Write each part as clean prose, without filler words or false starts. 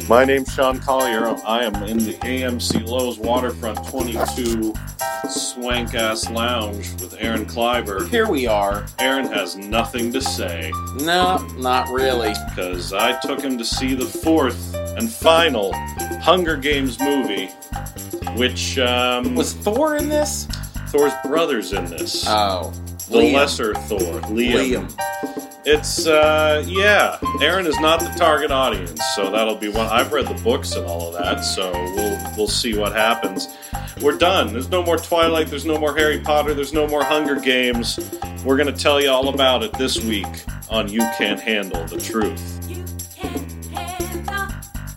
My name's Sean Collier. I am in the AMC Lowe's Waterfront 22 swank-ass lounge with Aaron Kleiber. Here we are. Aaron has nothing to say. No, not really. Because I took him to see the fourth and final Hunger Games movie, which, Was Thor in this? Thor's brother's in this. Oh. The Liam. lesser Thor. Liam. It's, yeah. Aaron is not the target audience, so that'll be one. I've read the books and all of that, so we'll see what happens. We're done. There's no more Twilight, there's no more Harry Potter, there's no more Hunger Games. We're going to tell you all about it this week on You Can't Handle the Truth. You can't handle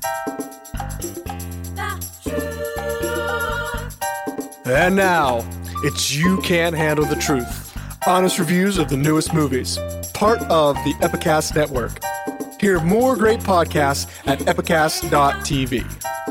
the truth. And now, it's You Can't Handle the Truth. Honest reviews of the newest movies. Part of the Epicast Network. Hear more great podcasts at epicast.tv.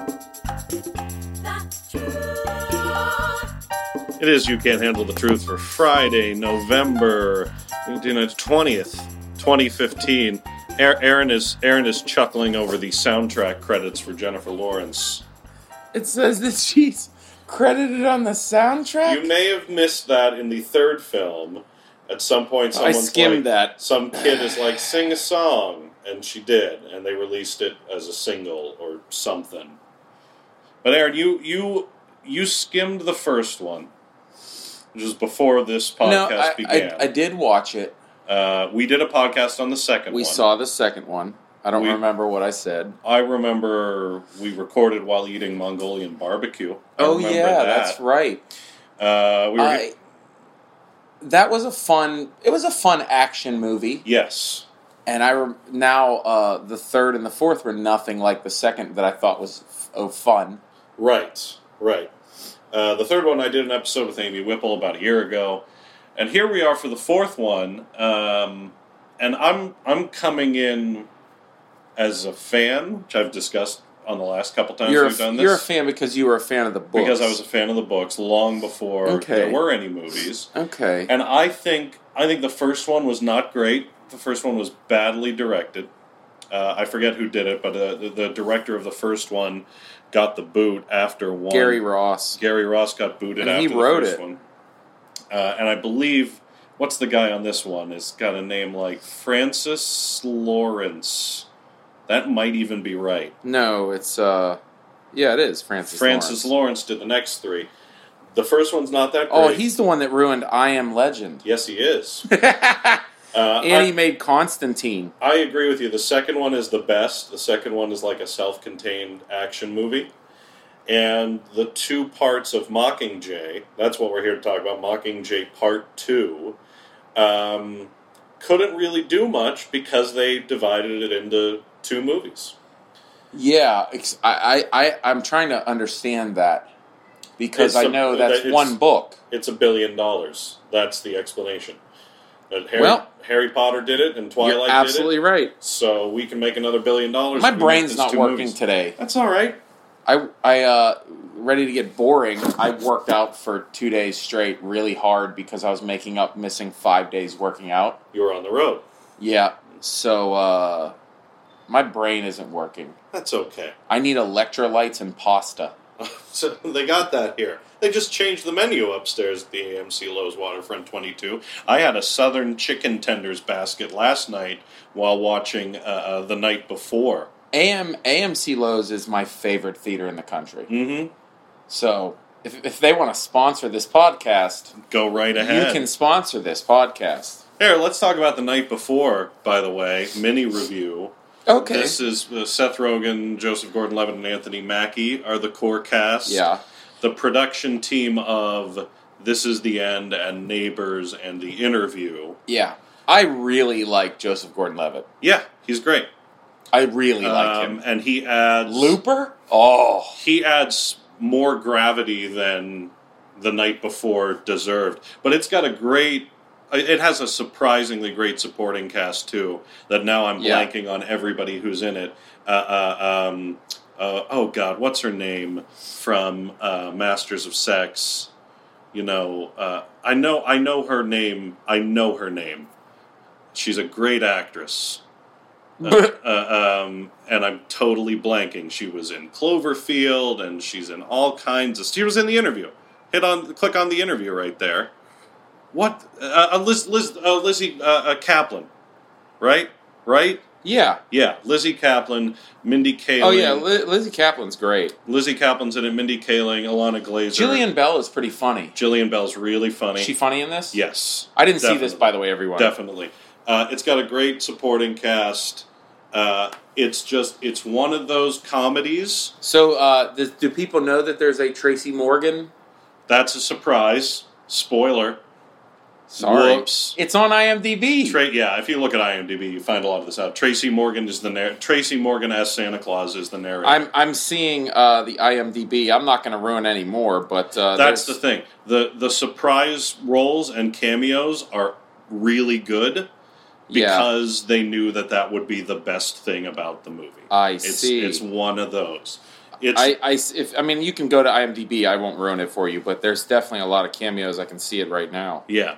It is You Can't Handle the Truth for Friday, November 20th, 2015. Aaron is chuckling over the soundtrack credits for Jennifer Lawrence. It says that she's credited on the soundtrack? You may have missed that in the third film. At some point, I someone's skimmed like, that. Some kid is like, sing a song, and she did, and they released it as a single or something. But Aaron, you skimmed the first one, which was before this podcast began. I did watch it. We did a podcast on the second one. We saw the second one. I don't remember what I said. I remember we recorded while eating Mongolian barbecue. Oh yeah, that's right. That was a fun action movie. Yes. And the third and the fourth were nothing like the second that I thought was fun. Right. The third one I did an episode with Amy Whipple about a year ago. And here we are for the fourth one. And I'm coming in as a fan, which I've discussed on the last couple times we've done this. You're a fan because you were a fan of the books. Because I was a fan of the books long before there were any movies. Okay. And I think the first one was not great. The first one was badly directed. I forget who did it, but the director of the first one got the boot after one. Gary Ross. Gary Ross got booted after the first one. And I believe, what's the guy on this one? It's got a name like Francis Lawrence. That might even be right. No, it's, it is Francis Lawrence did the next three. The first one's not that great. Oh, he's the one that ruined I Am Legend. Yes, he is. And he made Constantine. I agree with you. The second one is the best. The second one is like a self-contained action movie. And the two parts of Mockingjay, that's what we're here to talk about, Mockingjay Part 2, couldn't really do much because they divided it into two movies. Yeah, I'm trying to understand that because I know that's one book. It's $1 billion. That's the explanation. Harry Potter did it and Twilight did it. You're absolutely right. So we can make another $1 billion. My brain's not working today. That's all right. I ready to get boring. I worked out for 2 days straight really hard because I was making up missing 5 days working out. You were on the road. Yeah, so my brain isn't working. That's okay. I need electrolytes and pasta. So they got that here. They just changed the menu upstairs at the AMC Lowe's Waterfront 22. I had a Southern chicken tenders basket last night while watching The Night Before. AMC Lowe's is my favorite theater in the country. Mm-hmm. So if they want to sponsor this podcast, go right ahead. You can sponsor this podcast. Here, let's talk about The Night Before, by the way. Mini review. Okay. This is Seth Rogen, Joseph Gordon-Levitt, and Anthony Mackie are the core cast. Yeah. The production team of This Is the End and Neighbors and The Interview. Yeah. I really like Joseph Gordon-Levitt. Yeah, he's great. I really like him. And he adds... Looper? Oh. He adds more gravity than The Night Before deserved. But it's got a great... It has a surprisingly great supporting cast, too, that now I'm blanking on everybody who's in it. Oh, God, what's her name from Masters of Sex? You know, I know her name. She's a great actress. And I'm totally blanking. She was in Cloverfield, and she's in all kinds of. She was in the interview. Click on the interview right there. What? Lizzie Kaplan, right? Right? Yeah. Yeah, Lizzie Kaplan, Mindy Kaling. Oh yeah, Lizzie Kaplan's great. Lizzie Kaplan's in it. Mindy Kaling, Alana Glazer. Jillian Bell is pretty funny. Jillian Bell's really funny. Is she funny in this? Yes. I didn't see definitely. this, by the way, everyone. Definitely. It's got a great supporting cast. It's one of those comedies. So, do people know that there's a Tracy Morgan? That's a surprise. Spoiler. Sorry. Whoops. It's on IMDb. Yeah, if you look at IMDb, you find a lot of this out. Tracy Morgan is Tracy Morgan as Santa Claus is the narrator. I'm seeing the IMDb. I'm not going to ruin any more, but that's the thing. The surprise roles and cameos are really good because they knew that would be the best thing about the movie. I see. It's one of those. You can go to IMDb. I won't ruin it for you, but there's definitely a lot of cameos. I can see it right now. Yeah.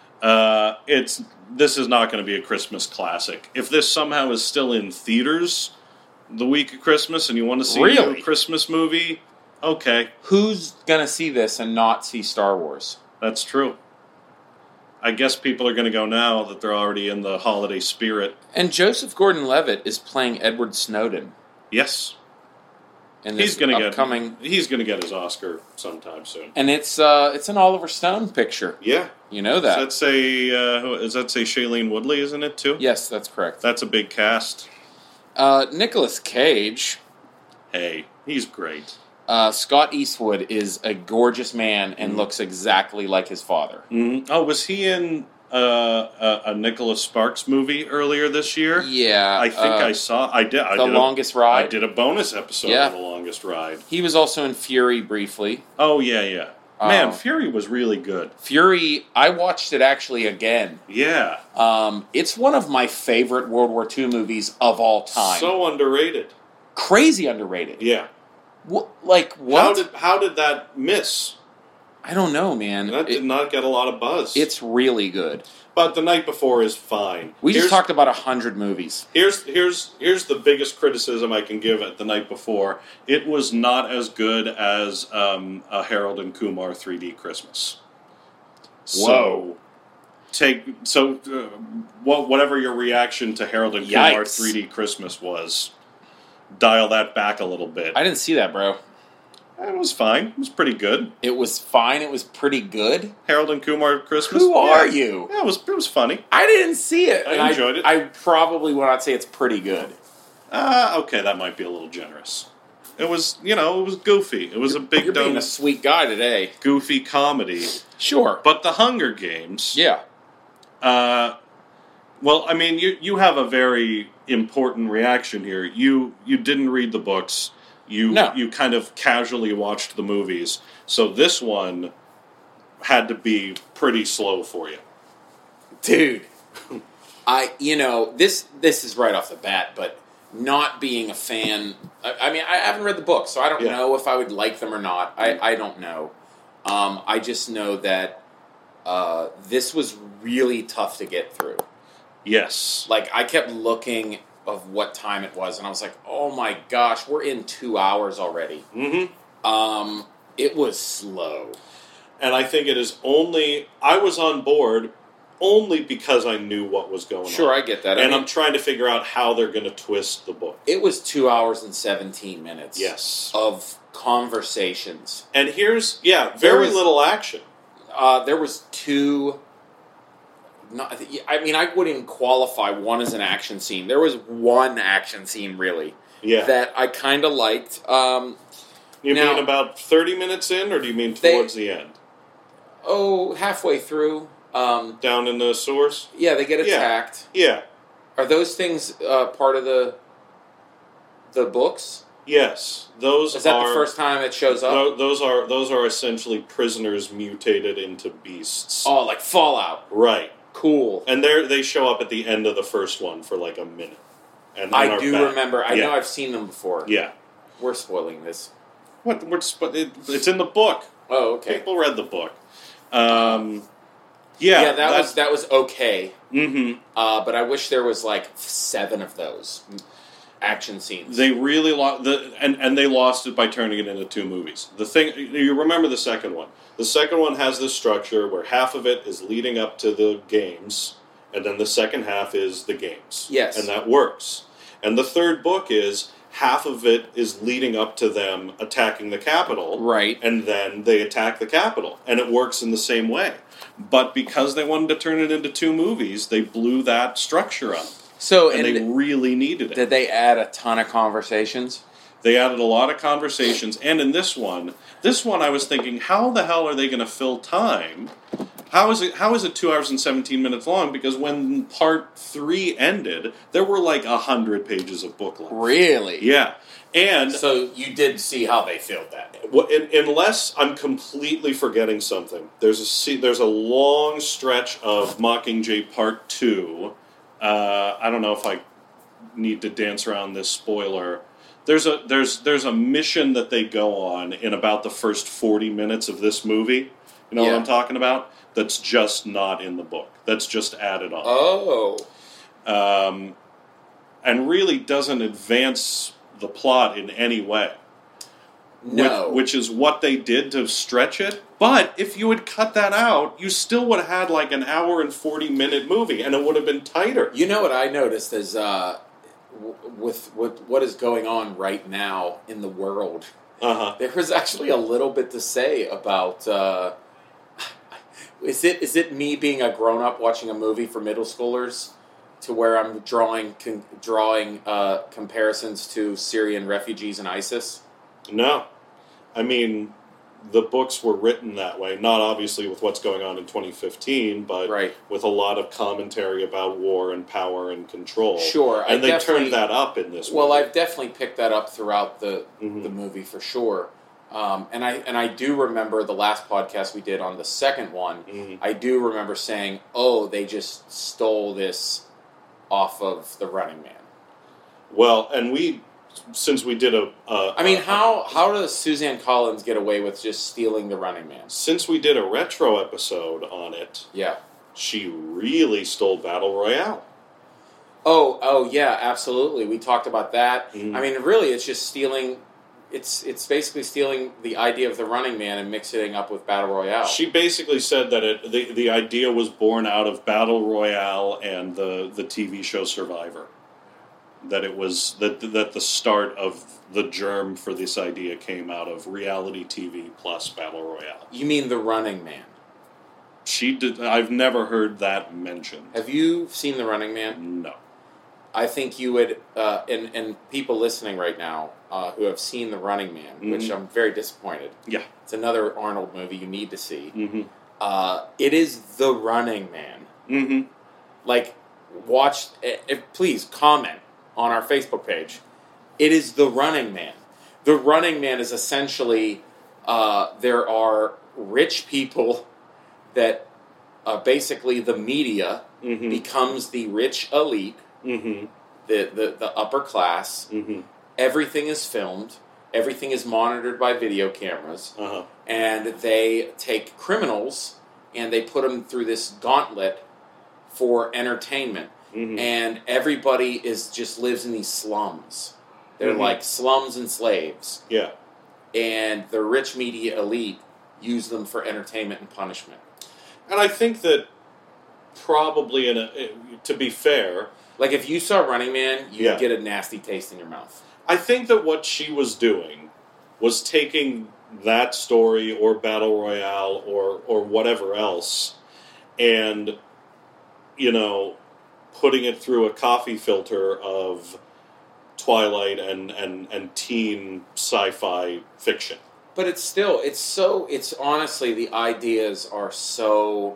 This is not going to be a Christmas classic. If this somehow is still in theaters the week of Christmas and you want to see a Christmas movie, okay. Who's going to see this and not see Star Wars? That's true. I guess people are going to go now that they're already in the holiday spirit. And Joseph Gordon-Levitt is playing Edward Snowden. Yes. In He's this going upcoming... to get his Oscar sometime soon. And it's an Oliver Stone picture. Yeah. You know that. Does that say Shailene Woodley, isn't it, too? Yes, that's correct. That's a big cast. Nicolas Cage. Hey, he's great. Scott Eastwood is a gorgeous man and looks exactly like his father. Mm-hmm. Oh, was he in a Nicholas Sparks movie earlier this year? Yeah. I think I saw. I did. The Longest Ride? I did a bonus episode of The Longest Ride. He was also in Fury briefly. Oh, yeah. Man, Fury was really good. Fury, I watched it actually again. Yeah. It's one of my favorite World War II movies of all time. So underrated. Crazy underrated. Yeah. What? How did that miss? I don't know, man. That did not get a lot of buzz. It's really good. But The Night Before is fine. We just talked about 100 movies. Here's the biggest criticism I can give at The Night Before. It was not as good as a Harold and Kumar 3D Christmas. Whoa. Whatever your reaction to Harold and Kumar 3D Christmas was, dial that back a little bit. I didn't see that, bro. It was fine. It was pretty good. It was fine. It was pretty good. Harold and Kumar Christmas. Who are you? Yeah, it was funny. I didn't see it. I enjoyed it. I probably would not say it's pretty good. Okay, that might be a little generous. It was, it was goofy. It was a big, You're being a sweet guy today. Goofy comedy. Sure. But The Hunger Games. Yeah. Well, I mean, you have a very important reaction here. You didn't read the books. You kind of casually watched the movies. So this one had to be pretty slow for you. Dude. This is right off the bat, but not being a fan... I mean, I haven't read the books, so I don't know if I would like them or not. I don't know. I just know that this was really tough to get through. Yes. Like, I kept looking of what time it was, and I was like, oh my gosh, we're in 2 hours already. Mm-hmm. It was slow. And I think it is I was on board only because I knew what was going on. Sure, I get that. And I'm trying to figure out how they're going to twist the book. It was 2 hours and 17 minutes. Yes. Of conversations. And here's, very little action. There was two... I wouldn't even qualify one as an action scene. There was one action scene, really, that I kind of liked. You mean about 30 minutes in, or do you mean towards the end? Oh, halfway through. Down in the sewers? Yeah, they get attacked. Yeah. Are those things part of the books? Yes. Is that the first time it shows up? Those are essentially prisoners mutated into beasts. Oh, like Fallout. Right. Cool. And they show up at the end of the first one for like a minute. And I do remember. I know I've seen them before. Yeah. We're spoiling this. What? It's in the book. Oh, okay. People read the book. Yeah, that was okay. Mm-hmm. But I wish there was like 7 of those action scenes. They really lost and they lost it by turning it into 2 movies. The thing you remember the second one. The second one has this structure where half of it is leading up to the games, and then the second half is the games. Yes, and that works. And the third book is half of it is leading up to them attacking the Capitol, right? And then they attack the Capitol, and it works in the same way. But because they wanted to turn it into 2 movies, they blew that structure up. So, and they really needed it. Did they add a ton of conversations? They added a lot of conversations, and in this one I was thinking, how the hell are they going to fill time? How is it 2 hours and 17 minutes long? Because when part 3 ended, there were like 100 pages of book left. Really? Yeah. And so you did see how they filled that. Well, unless I'm completely forgetting something, there's a long stretch of Mockingjay Part 2. I don't know if I need to dance around this spoiler. There's a mission that they go on in about the first 40 minutes of this movie. You know what I'm talking about? That's just not in the book. That's just added on. Oh. And really doesn't advance the plot in any way. No. Which is what they did to stretch it. But if you had cut that out, you still would have had like an hour and 40-minute movie, and it would have been tighter. You know what I noticed is with what is going on right now in the world, there was actually a little bit to say about... Is it me being a grown-up watching a movie for middle schoolers to where I'm drawing comparisons to Syrian refugees and ISIS? No. I mean, the books were written that way, not obviously with what's going on in 2015, but with a lot of commentary about war and power and control. Sure. And they turned that up in this movie. Well, I've definitely picked that up throughout the movie for sure. And I do remember the last podcast we did on the second one, I do remember saying, oh, they just stole this off of The Running Man. Well, and since we did how does Suzanne Collins get away with just stealing The Running Man? Since we did a retro episode on it, she really stole Battle Royale. Oh yeah, absolutely. We talked about that. I mean, really, it's just stealing... It's basically stealing the idea of The Running Man and mixing it up with Battle Royale. She basically said that the idea was born out of Battle Royale and the TV show Survivor. That it was that the start of the germ for this idea came out of reality TV plus Battle Royale. You mean The Running Man? She did. I've never heard that mentioned. Have you seen The Running Man? No. I think you would, and people listening right now who have seen The Running Man, which I'm very disappointed. Yeah. It's another Arnold movie you need to see. It is The Running Man. Like, watch, please comment on our Facebook page. It is The Running Man. The Running Man is essentially, there are rich people that basically the media becomes the rich elite. The upper class. Everything is filmed. Everything is monitored by video cameras. And they take criminals and they put them through this gauntlet for entertainment. And everybody just lives in these slums. They're like slums and slaves. Yeah. And the rich media elite use them for entertainment and punishment. And I think that probably, to be fair... Like, if you saw Running Man, you'd get a nasty taste in your mouth. I think that what she was doing was taking that story or Battle Royale or whatever else and, putting it through a coffee filter of Twilight and teen sci-fi fiction. But it's honestly, the ideas are so...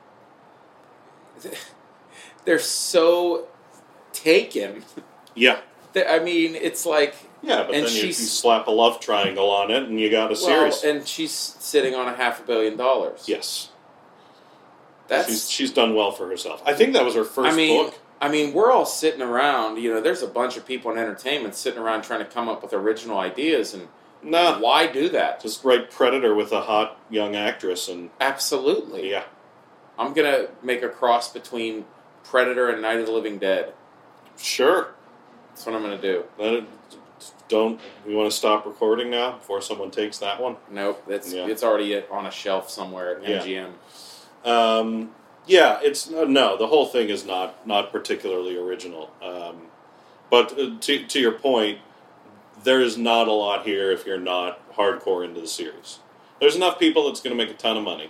They're so... taken. Yeah. I mean, it's like... Yeah, but then you slap a love triangle on it and you got a series. And she's sitting on $500 million. Yes. She's done well for herself. I think that was her first book. I mean, we're all sitting around, there's a bunch of people in entertainment sitting around trying to come up with original ideas, and why do that? Just write Predator with a hot young actress and... Absolutely. Yeah. I'm gonna make a cross between Predator and Night of the Living Dead. Sure. That's what I'm gonna do. We want to stop recording now before someone takes that one? Nope, it's already on a shelf somewhere at MGM. The whole thing is not particularly original. But to your point, there is not a lot here if you're not hardcore into the series. There's enough people that's going to make a ton of money.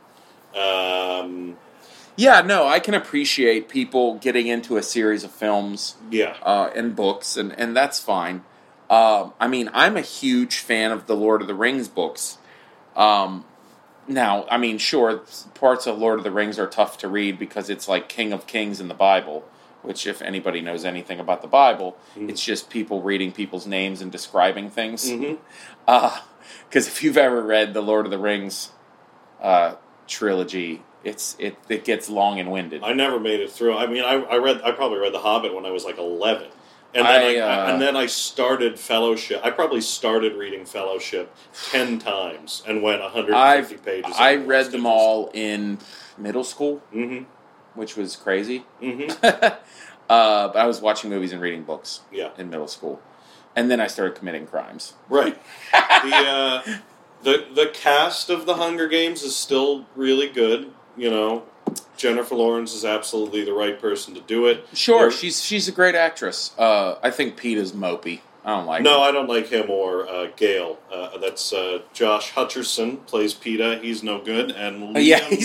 I can appreciate people getting into a series of films and books, and that's fine. I'm a huge fan of the Lord of the Rings books. Sure, parts of Lord of the Rings are tough to read because it's like King of Kings in the Bible, which, if anybody knows anything about the Bible, it's just people reading people's names and describing things. Because if you've ever read the Lord of the Rings trilogy, it gets long and winded. I never made it through. I mean, I probably read The Hobbit when I was like 11. And then I started Fellowship. I probably started reading Fellowship 10 times and went 150 pages. I read them all in middle school, which was crazy. But I was watching movies and reading books in middle school. And then I started committing crimes. Right. The cast of The Hunger Games is still really good, you know. Jennifer Lawrence is absolutely the right person to do it. Sure, she's a great actress. I think Pete is mopey. I don't like him. No, I don't like him or Gale. That's Josh Hutcherson plays PETA. He's no good. And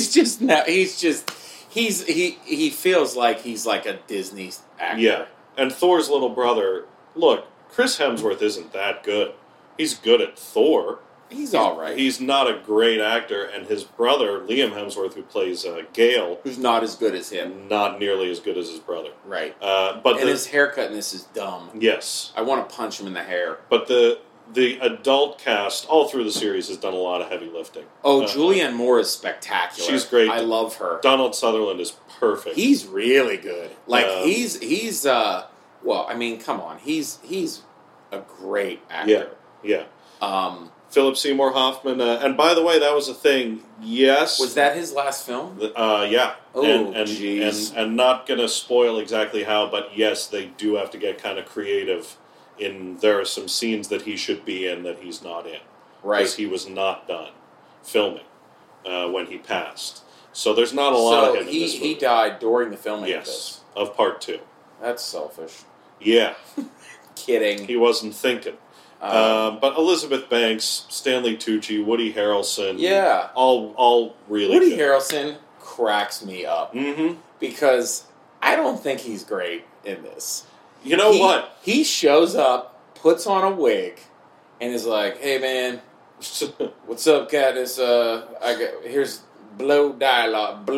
he feels like he's like a Disney actor. Yeah, and Thor's little brother. Look, Chris Hemsworth isn't that good. He's good at Thor. He's all right. He's not a great actor, and his brother, Liam Hemsworth, who plays Gale... who's not as good as him. Not nearly as good as his brother. Right. But his haircut in this is dumb. Yes. I want to punch him in the hair. But the adult cast, all through the series, has done a lot of heavy lifting. Oh, Julianne Moore is spectacular. She's great. I love her. Donald Sutherland is perfect. He's really good. Like, he's come on. He's a great actor. Yeah. Philip Seymour Hoffman, and by the way, that was a thing. Yes, was that his last film? Yeah. Oh, jeez. And not going to spoil exactly how, but yes, they do have to get kind of creative. There are some scenes that he should be in that he's not in, right? Because he was not done filming when he passed. So there's not a lot of him in this movie. He died during the filming of this. Of part 2. That's selfish. Yeah. Kidding. He wasn't thinking. But Elizabeth Banks, Stanley Tucci, Woody Harrelson, all really Woody good. Harrelson cracks me up because I don't think he's great in this. You know what? He shows up, puts on a wig, and is like, "Hey man, what's up, Katniss? Here's blow dialogue.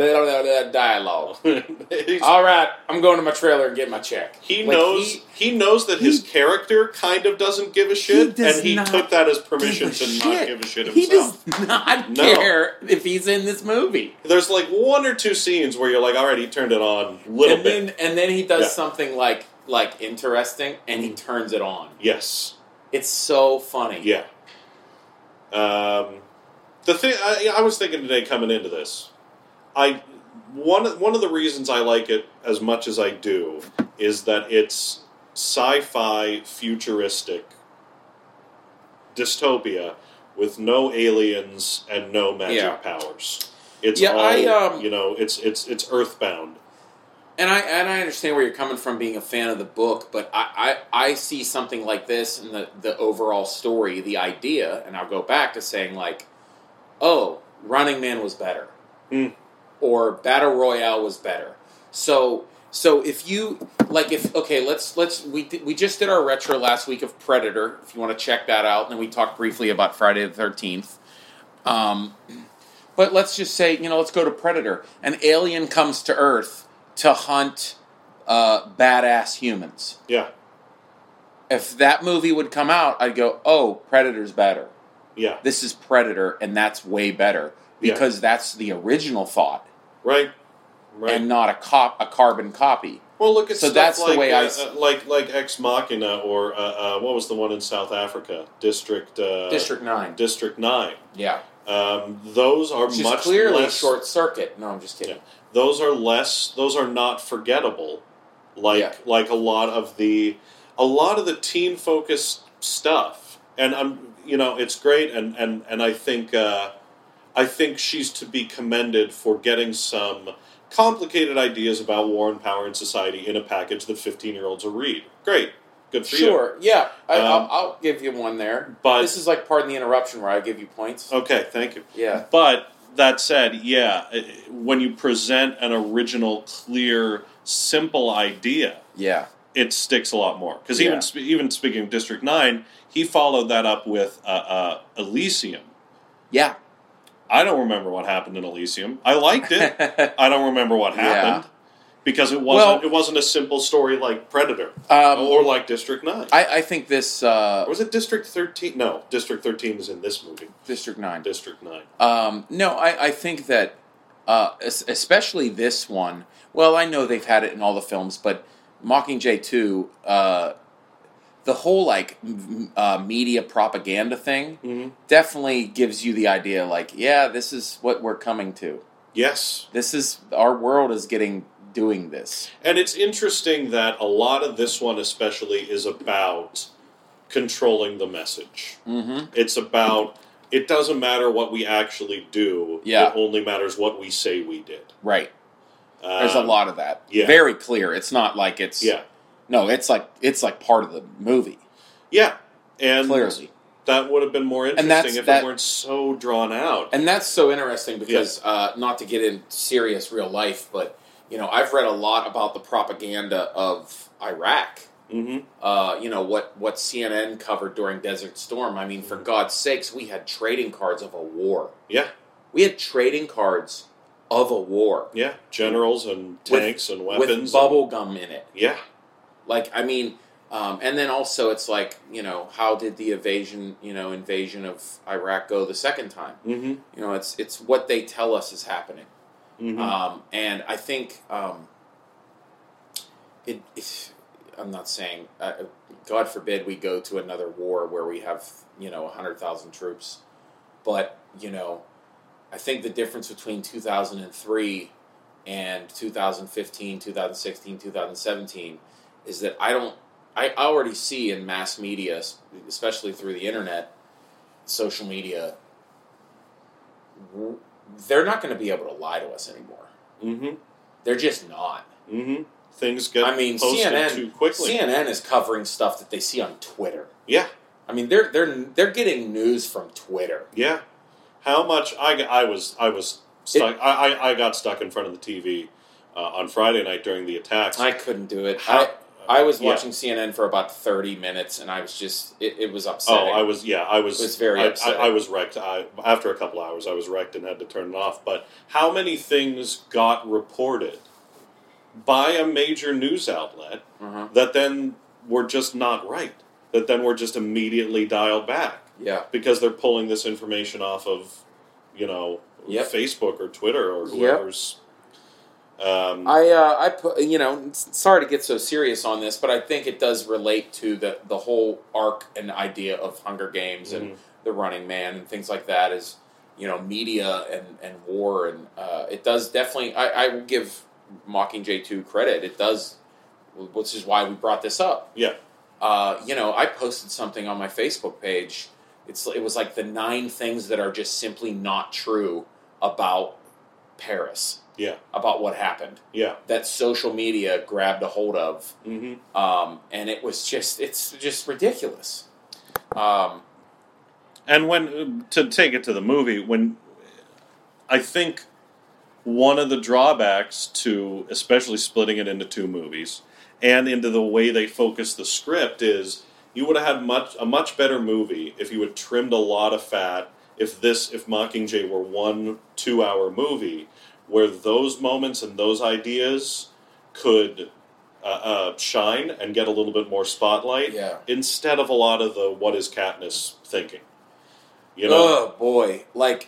All right, I'm going to my trailer and get my check." He knows that his character kind of doesn't give a shit, and he took that as permission to not give a shit himself. He does not care if he's in this movie. There's like 1 or 2 scenes where you're like, all right, he turned it on a little bit. And then he does something like interesting, and he turns it on. Yes. It's so funny. Yeah. The thing I was thinking today coming into this, one of the reasons I like it as much as I do is that it's sci-fi futuristic dystopia with no aliens and no magic powers. It's it's Earthbound. And I understand where you're coming from, being a fan of the book, but I see something like this in the overall story, the idea, and I'll go back to saying like, oh, Running Man was better, or Battle Royale was better. So if you we just did our retro last week of Predator. If you want to check that out, and then we talked briefly about Friday the 13th. But let's just say, let's go to Predator. An alien comes to Earth to hunt badass humans. Yeah. If that movie would come out, I'd go, oh, Predator's better. Yeah. This is Predator, and that's way better. Because that's the original thought. Right. And not a carbon copy. Well, look at so stuff that's like, the way like Ex Machina, or what was the one in South Africa? District 9. District 9. Yeah. Those are Which is much clearly less short circuit. No, I'm just kidding. Yeah. Those are less. Those are not forgettable, like a lot of the teen focused stuff. And it's great. And I think she's to be commended for getting some complicated ideas about war and power in society in a package that 15-year-olds will read. Great, good for you. Sure, yeah. I'll give you one there. But this is like pardon the interruption where I give you points. Okay, thank you. Yeah. But that said, when you present an original, clear, simple idea, it sticks a lot more. Because even speaking of District 9, he followed that up with Elysium. Yeah. I don't remember what happened in Elysium. I liked it. I don't remember what happened. Because it wasn't a simple story like Predator or like District 9. I think this... or was it District 13? No, District 13 is in this movie. District 9. District 9. No, I think that, especially this one, well, I know they've had it in all the films, but Mockingjay 2, the whole, media propaganda thing definitely gives you the idea, this is what we're coming to. Yes. Our world is doing this. And it's interesting that a lot of this one especially is about controlling the message. Mm-hmm. It's about, it doesn't matter what we actually do, it only matters what we say we did. Right. There's a lot of that. Yeah. Very clear. It's not like it's... Yeah. No, it's like part of the movie. Yeah. And clearly. That would have been more interesting if it weren't so drawn out. And that's so interesting because, not to get in serious real life, but, I've read a lot about the propaganda of Iraq. Mm-hmm. What CNN covered during Desert Storm. I mean, for God's sakes, we had trading cards of a war. Yeah. We had trading cards of a war. Yeah. Generals and tanks and weapons. With bubble gum in it. Yeah. And then also it's how did the invasion of Iraq go the second time? Mm-hmm. It's what they tell us is happening. Mm-hmm. And I think I'm not saying, God forbid we go to another war where we have 100,000 troops, but I think the difference between 2003 and 2015, 2016, 2017 is that I already see in mass media, especially through the internet, social media, they're not going to be able to lie to us anymore. Mm-hmm. They're just not. Mm-hmm. Things get posted too quickly. CNN is covering stuff that they see on Twitter. Yeah. I mean, they're getting news from Twitter. Yeah. How much I was stuck. I got stuck in front of the TV on Friday night during the attacks. I couldn't do it. I was watching CNN for about 30 minutes, and I was just, it was upsetting. Oh, I was It was very upsetting. I was wrecked. After a couple hours, I was wrecked and had to turn it off. But how many things got reported by a major news outlet that then were just not right? That then were just immediately dialed back? Yeah. Because they're pulling this information off of, Facebook or Twitter or whoever's... I put, sorry to get so serious on this, but I think it does relate to the whole arc and idea of Hunger Games and The Running Man and things like that is, media and war. And it does definitely, I will give Mockingjay 2 credit. It does, which is why we brought this up. Yeah. I posted something on my Facebook page. It was like the 9 things that are just simply not true about Paris. Yeah. About what happened. Yeah. That social media grabbed a hold of. Mm-hmm. And it's just ridiculous. And when, to take it to the movie, I think one of the drawbacks to, especially splitting it into 2 movies, and into the way they focus the script is, you would have had a much better movie if you had trimmed a lot of fat, if Mockingjay were 1 2-hour movie, where those moments and those ideas could shine and get a little bit more spotlight, instead of a lot of the what is Katniss thinking. Oh, boy.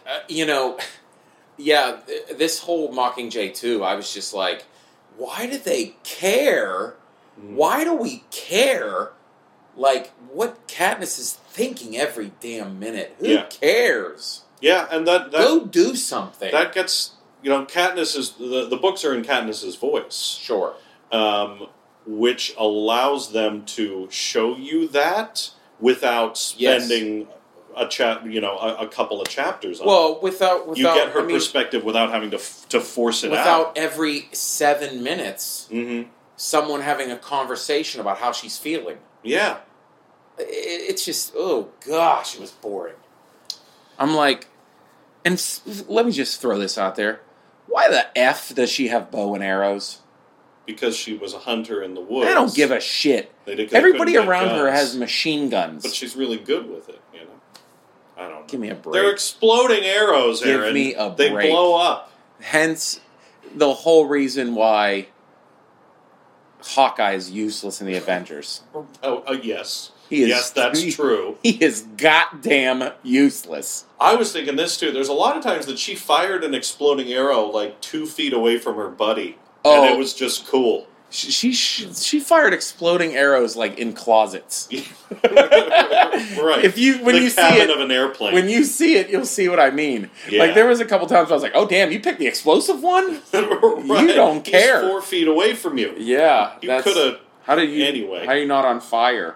This whole Mockingjay 2, I was just like, why do they care? Why do we care? What Katniss is thinking every damn minute. Who cares? Yeah, and that Go do something. that gets Katniss is the books are in Katniss's voice, Sure. which allows them to show you that without spending a couple of chapters on it. Well, without You get her I mean, perspective without having to force it without out. every 7 minutes, Mm-hmm. someone having a conversation about how she's feeling. Yeah. It's just, oh gosh, it was boring. I'm like, and let me just throw this out there. Why the F does she have bow and arrows? Because she was a hunter in the woods. I don't give a shit. They Everybody couldn't get around her guns. has machine guns. But she's really good with it, I don't know. Give me a break. They're exploding arrows, Give Aaron. me a They break. blow up. Hence, the whole reason why Hawkeye is useless in the Avengers. Oh, yes. He is, Yes, that's true. He is goddamn useless. I was thinking this, too. There's a lot of times that she fired an exploding arrow like 2 feet away from her buddy. Oh. And it was just cool. She fired exploding arrows like in closets. Right. When the you see cabin it, of an airplane. when you see it, you'll see what I mean. Yeah. Like there was a couple times I was like, "Oh damn, you picked the explosive one." Right. You don't care. He's 4 feet away from you. Yeah, You could have. How did you? Anyway. how are you not on fire?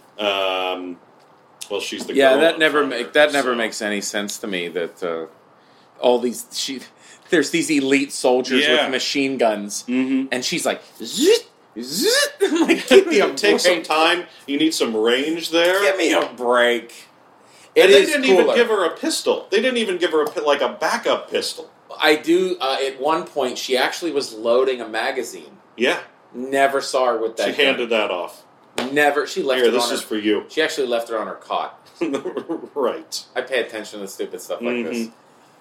Well, she's the Yeah, girl that on never fire, makes any sense to me. That all these there's these elite soldiers Yeah. with machine guns, Mhm. and she's like, zzz, zzz. I'm like, give me a break. Take some time. You need some range there. Give me a break. And It they is didn't cooler. even give her a pistol. They didn't even give her a backup pistol. I do. At one point, she actually was loading a magazine. Yeah, Never saw her with that. she handed that off. gun. Never. She left Here, it this on is her. for you. She actually left it on her cot. Right. I pay attention to stupid stuff like this. Mhm.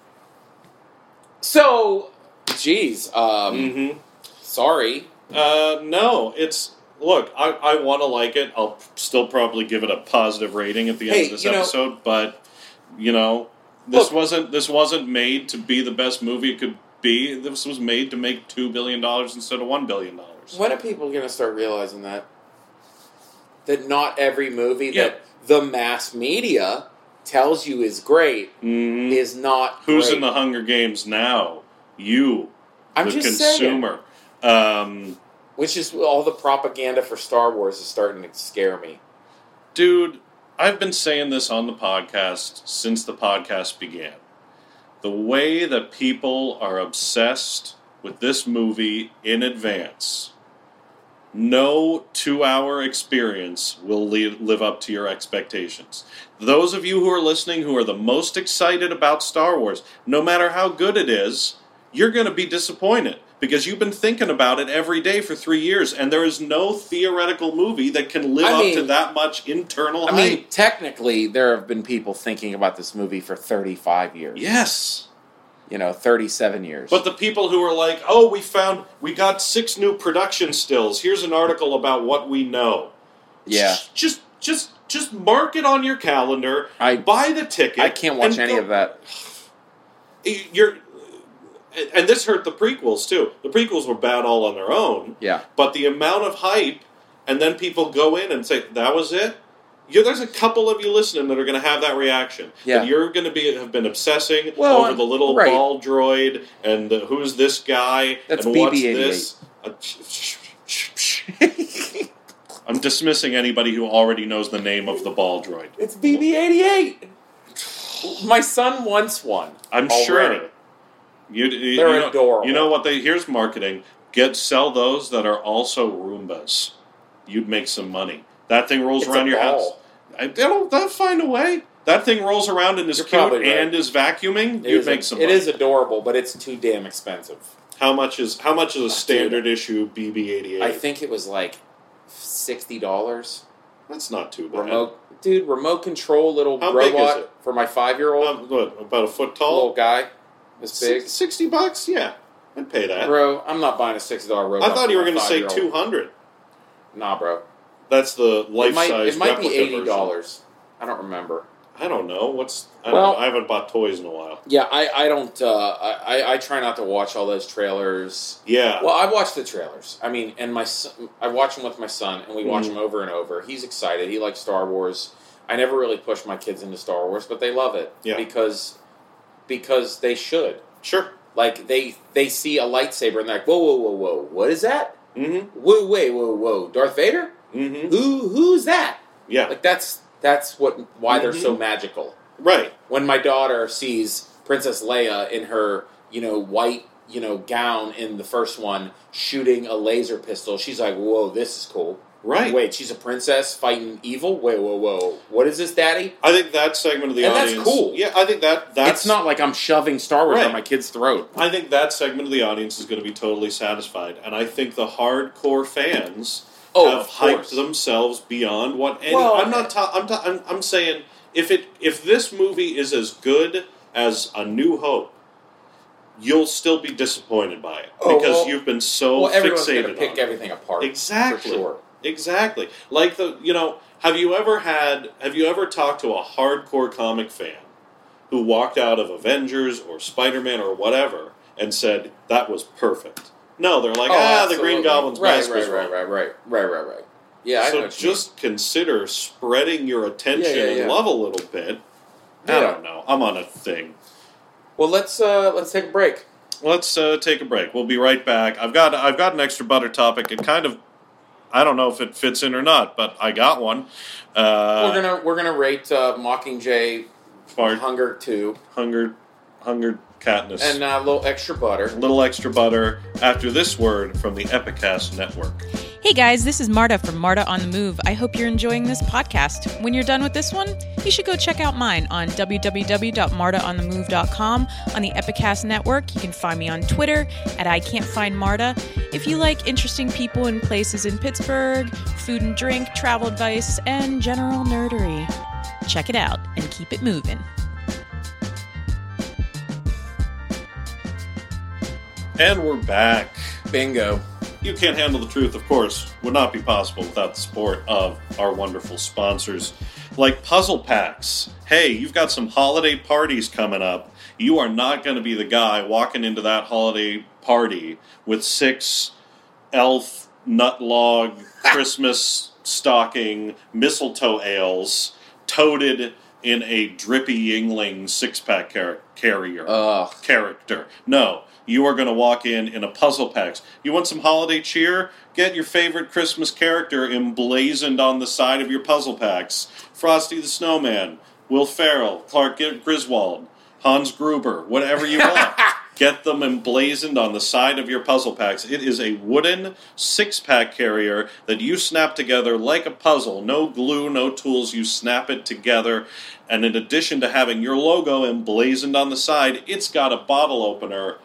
So, geez. Mm-hmm. Sorry. No, it's... Look, I want to like it. I'll still probably give it a positive rating at the end Hey, of this you know- episode, but, this wasn't made to be the best movie it could be. This was made to make $2 billion instead of $1 billion. When are people going to start realizing that? That not every movie Yeah. that the mass media tells you is great Mhm. is not Who's great. in the Hunger Games now? You, I'm the just saying. consumer. Which is all the propaganda for Star Wars is starting to scare me. Dude, I've been saying this on the podcast since the podcast began. The way that people are obsessed with this movie in advance, no 2-hour experience will live up to your expectations. Those of you who are listening who are the most excited about Star Wars, no matter how good it is, you're going to be disappointed. Because you've been thinking about it every day for 3 years, and there is no theoretical movie that can live up to that much internal hype. I mean, technically, there have been people thinking about this movie for 35 years. Yes. 37 years. But the people who are like, oh, we got 6 new production stills. Here's an article about what we know. Yeah. Just mark it on your calendar. Buy the ticket. I can't watch any of that. And this hurt the prequels, too. The prequels were bad all on their own. Yeah. But the amount of hype, and then people go in and say, that was it? There's a couple of you listening that are going to have that reaction. Yeah. And you're going to have been obsessing Well, over the little right. ball droid, and who's this guy, That's and what's BB-88. this. I'm dismissing anybody who already knows the name of the ball droid. It's BB-88. My son wants one. I'm already. sure. They're adorable. You know what? Here's marketing. Sell those that are also Roombas. You'd make some money. That thing rolls It's around a your ball. house. They'll find a way. That thing rolls around and is You're cute probably right. and is vacuuming. It You'd is make a- some It money. is adorable, but it's too damn expensive. How much is a standard issue BB-88? I think it was like $60. That's not too bad. Remote control little How big is robot it? for my 5-year-old. What, about a foot Little tall? guy. This big. $60? Yeah, I'd pay that. Bro, I'm not buying a $60 robot. I thought you were for going my to say 5-year-old. $200. Nah, bro. That's the life-size It might be replica $80. version. I don't remember. I don't know. Well- I haven't bought toys in a while. Yeah, I don't. I try not to watch all those trailers. Yeah. Well, I watch the trailers. I mean, and my son, I watch them with my son, and we watch Mhm. them over and over. He's excited. He likes Star Wars. I never really push my kids into Star Wars, but they love it Yeah. because because they should. Sure. Like, they see a lightsaber and they're like, whoa, what is that? Mm-hmm. Whoa, Darth Vader? Mm-hmm. Who's that? Yeah. Like, that's why they're so magical. Right. When my daughter sees Princess Leia in her, white, gown in the first one, shooting a laser pistol, she's like, whoa, this is cool. Right. Wait, she's a princess fighting evil? Wait, whoa. What is this, Daddy? I think that segment of the audience... And that's cool. Yeah, I think that's... It's not like I'm shoving Star Wars Right. down my kid's throat. I think that segment of the audience is going to be totally satisfied. And I think the hardcore fans have of course. hyped themselves beyond what any... Well, I'm saying, if this movie is as good as A New Hope, you'll still be disappointed by it. Because you've been so everyone's fixated going to pick on it. everything apart. Exactly. For sure. Exactly. Like have you ever talked to a hardcore comic fan who walked out of Avengers or Spider-Man or whatever and said, that was perfect? No, they're like, the absolutely. Green Goblin's mask was wrong. Right. Yeah, I know So what you just consider spreading your attention Yeah. and love a little bit. Yeah. I don't know. I'm on a thing. mean. Well, let's take a break. Let's take a break. We'll be right back. I've got an extra butter topic. It kind of, I don't know if it fits in or not, but I got one. We're gonna rate Mockingjay Fart. Hunger 2 Hungered Katniss. and a little extra butter. A little extra butter after this word from the Epicast Network. Hey guys, this is Marta from Marta on the Move. I hope you're enjoying this podcast. When you're done with this one, you should go check out mine on www.martaonthemove.com. On the Epicast Network, you can find me on Twitter at I Can't Find Marta. If you like interesting people and places in Pittsburgh, food and drink, travel advice, and general nerdery, check it out and keep it moving. And we're back. Bingo. You Can't Handle the Truth, of course, would not be possible without the support of our wonderful sponsors, like Puzzle Packs. Hey, you've got some holiday parties coming up. You are not going to be the guy walking into that holiday party with 6 elf, nut log, Christmas stocking, mistletoe ales, toted in a drippy Yingling 6-pack carrier. Character. No. You are going to walk in a Puzzle Packs. You want some holiday cheer? Get your favorite Christmas character emblazoned on the side of your Puzzle Packs. Frosty the Snowman, Will Ferrell, Clark Griswold, Hans Gruber, whatever you want. Get them emblazoned on the side of your Puzzle Packs. It is a wooden 6-pack carrier that you snap together like a puzzle. No glue, no tools. You snap it together. And in addition to having your logo emblazoned on the side, it's got a bottle opener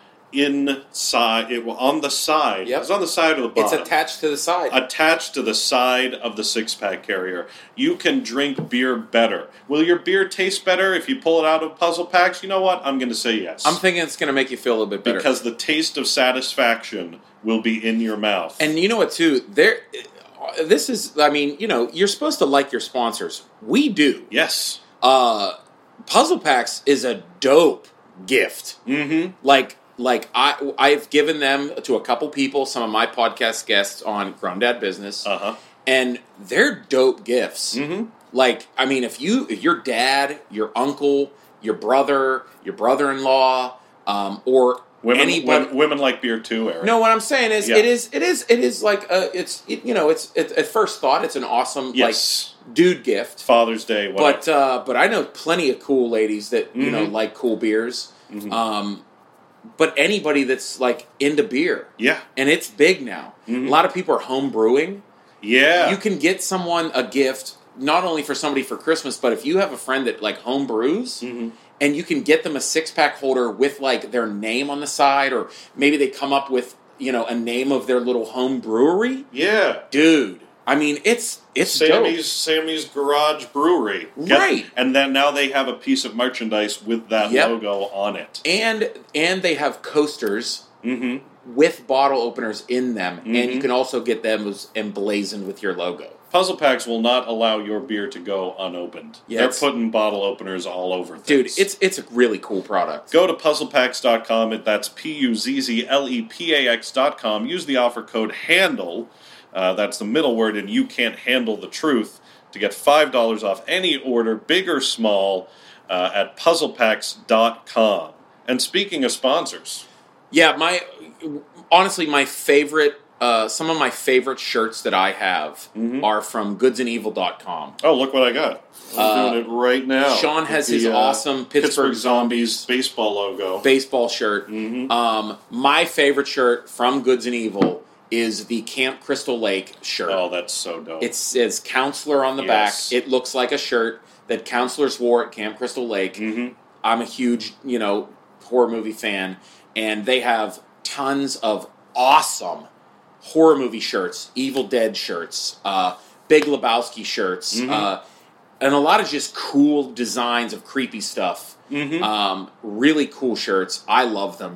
inside, on the side. Yep. It's on the side of the bottom. It's attached to the side. Attached to the side of the 6-pack carrier. You can drink beer better. Will your beer taste better if you pull it out of Puzzle Packs? You know what? I'm going to say yes. I'm thinking it's going to make you feel a little bit better. Because the taste of satisfaction will be in your mouth. And you know what, too? This is, you're supposed to like your sponsors. We do. Yes. Puzzle Packs is a dope gift. Mm-hmm. Like I've given them to a couple people, some of my podcast guests on Grown Dad Business, and they're dope gifts. Mm-hmm. Like, I mean, if your dad, your uncle, your brother-in-law, or anybody, women like beer too, Eric. No, what I'm saying is, Yeah. it is like it's at first thought, it's an awesome like dude gift. Father's Day, whatever. But I know plenty of cool ladies that like cool beers. Mm-hmm. But anybody that's like into beer, and it's big now. Mm-hmm. A lot of people are home brewing. Yeah, You can get someone a gift not only for somebody for Christmas, but if you have a friend that like home brews, and you can get them a 6-pack holder with like their name on the side, or maybe they come up with a name of their little home brewery. Yeah, dude. I mean, it's dope. Sammy's Garage Brewery, right? And then now they have a piece of merchandise with that logo on it, and they have coasters with bottle openers in them, and you can also get them emblazoned with your logo. Puzzle Packs will not allow your beer to go unopened. Yeah, they're putting bottle openers all over things. Dude, it's a really cool product. Go to puzzlepacks.com. That's PUZZLEPAX.com. Use the offer code HANDLE. That's the middle word, and You Can't Handle the Truth, to get $5 off any order, big or small, at puzzlepacks.com. And speaking of sponsors, Yeah, honestly, my favorite, some of my favorite shirts that I have are from goodsandevil.com. oh, look what I got. I'm doing it right now. Sean has With his awesome Pittsburgh Zombies baseball logo. baseball shirt. My favorite shirt from Goods and Evil is the Camp Crystal Lake shirt. Oh, that's so dope. It says Counselor on the Yes. back. It looks like a shirt that counselors wore at Camp Crystal Lake. I'm a huge, horror movie fan, and they have tons of awesome horror movie shirts, Evil Dead shirts, Big Lebowski shirts, and a lot of just cool designs of creepy stuff. Really cool shirts. I love them.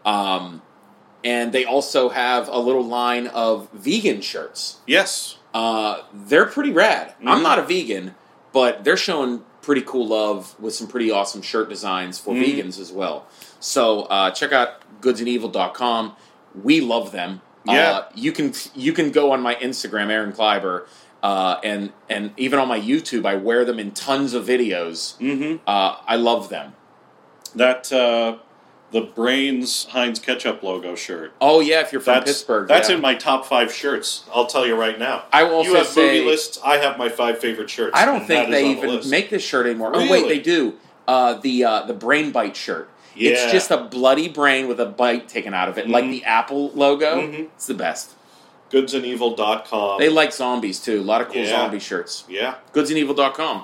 And they also have a little line of vegan shirts. Yes. They're pretty rad. I'm not a vegan, but they're showing pretty cool love with some pretty awesome shirt designs for vegans as well. So check out goodsandevil.com. We love them. Yeah. You can go on my Instagram, Aaron Kleiber, and even on my YouTube, I wear them in tons of videos. I love them. That the Brains Heinz ketchup logo shirt. Oh yeah, if you're from Pittsburgh, That's yeah. in my top 5 shirts. I'll tell you right now. I will also you have say, movie lists. I have my 5 favorite shirts. I don't and think that is they on the even list. make this shirt anymore. Oh Really? wait, they do. The Brain Bite shirt. Yeah. It's just a bloody brain with a bite taken out of it, like the Apple logo. It's the best. Goodsandevil.com. They like zombies too. A lot of cool Yeah. zombie shirts. Yeah. Goodsandevil.com.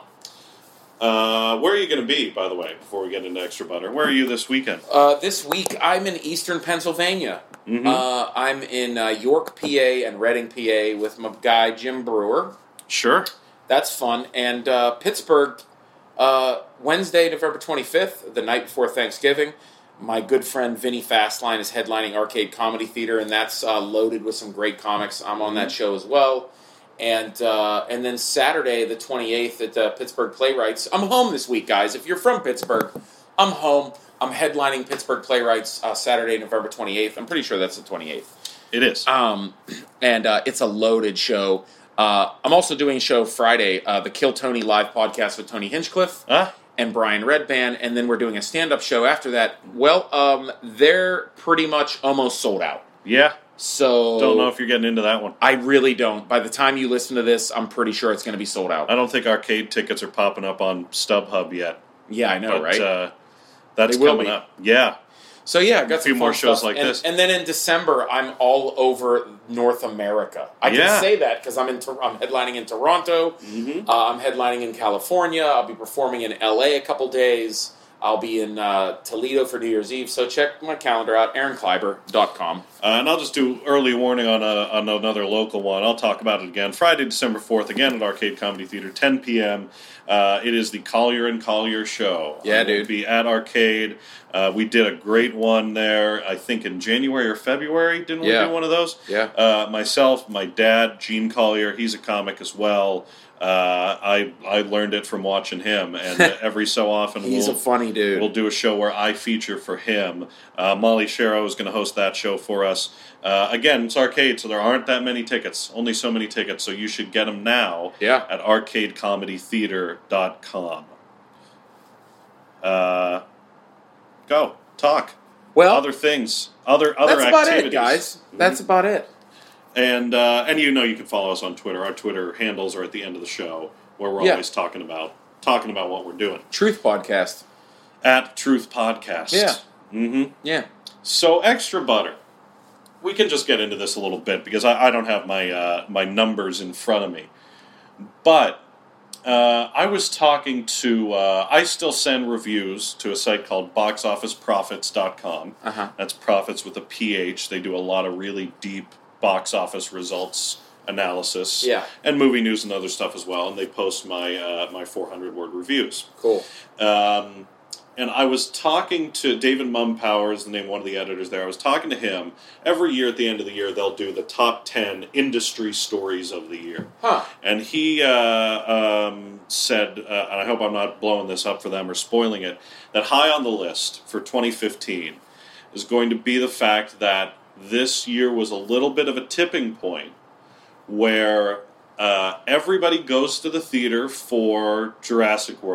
Where are you going to be, by the way, before we get into Extra Butter? Where are you this weekend? This week, I'm in Eastern Pennsylvania. I'm in York, PA, and Reading, PA, with my guy Jim Brewer. Sure. That's fun. And Pittsburgh, Wednesday, November 25th, the night before Thanksgiving. My good friend Vinny Fastline is headlining Arcade Comedy Theater, and that's loaded with some great comics. I'm on that show as well. And then Saturday, the 28th, at the Pittsburgh Playwrights. I'm home this week, guys. If you're from Pittsburgh, I'm home. I'm headlining Pittsburgh Playwrights Saturday, November 28th. I'm pretty sure that's the 28th. It is. And it's a loaded show. I'm also doing a show Friday, the Kill Tony live podcast with Tony Hinchcliffe and Brian Redband, and then we're doing a stand-up show after that. Well, they're pretty much almost sold out. Yeah. So Don't know if you're getting into that one. I really don't. By the time you listen to this, I'm pretty sure it's going to be sold out. I don't think arcade tickets are popping up on StubHub yet. Yeah, I know, But, right? that's They will coming be. up. Yeah. So yeah, I got a few some more fun shows stuff. like and, this. and then in December, I'm all over North America. I Yeah. can say that because I'm headlining in Toronto. I'm headlining in California. I'll be performing in LA a couple days. I'll be in Toledo for New Year's Eve. So check my calendar out, aaronkleiber.com. And I'll just do early warning on another local one. I'll talk about it again. Friday, December 4th, again at Arcade Comedy Theater, 10 p.m. It is the Collier and Collier show. Yeah, We'll dude. be at Arcade. We did a great one there, I think in January or February. Didn't we Yeah. do one of those? Yeah. Myself, my dad, Gene Collier, he's a comic as well. I learned it from watching him, and every so often He's a funny dude. we'll do a show where I feature for him. Molly Sharrow is going to host that show for us. Again, it's arcade, so there aren't that many tickets. Only so many tickets, so you should get them now at arcadecomedytheater.com. Go. Talk. Well, Other things. Other that's activities. about it, guys. That's about it. And you can follow us on Twitter. Our Twitter handles are at the end of the show, where we're always talking about what we're doing. Truth Podcast. At Truth Podcast. Yeah. Mm-hmm. Yeah. So Extra Butter. We can just get into this a little bit because I don't have my numbers in front of me. But I was talking to... I still send reviews to a site called boxofficeprofits.com. That's profits with a PH. They do a lot of really deep box office results analysis. Yeah. And movie news and other stuff as well. And they post my 400-word reviews. Cool. And I was talking to David Mumpower, is the name of one of the editors there. I was talking to him. Every year at the end of the year, they'll do the top 10 industry stories of the year. And he said, and I hope I'm not blowing this up for them or spoiling it, that high on the list for 2015 is going to be the fact that this year was a little bit of a tipping point where everybody goes to the theater for Jurassic World.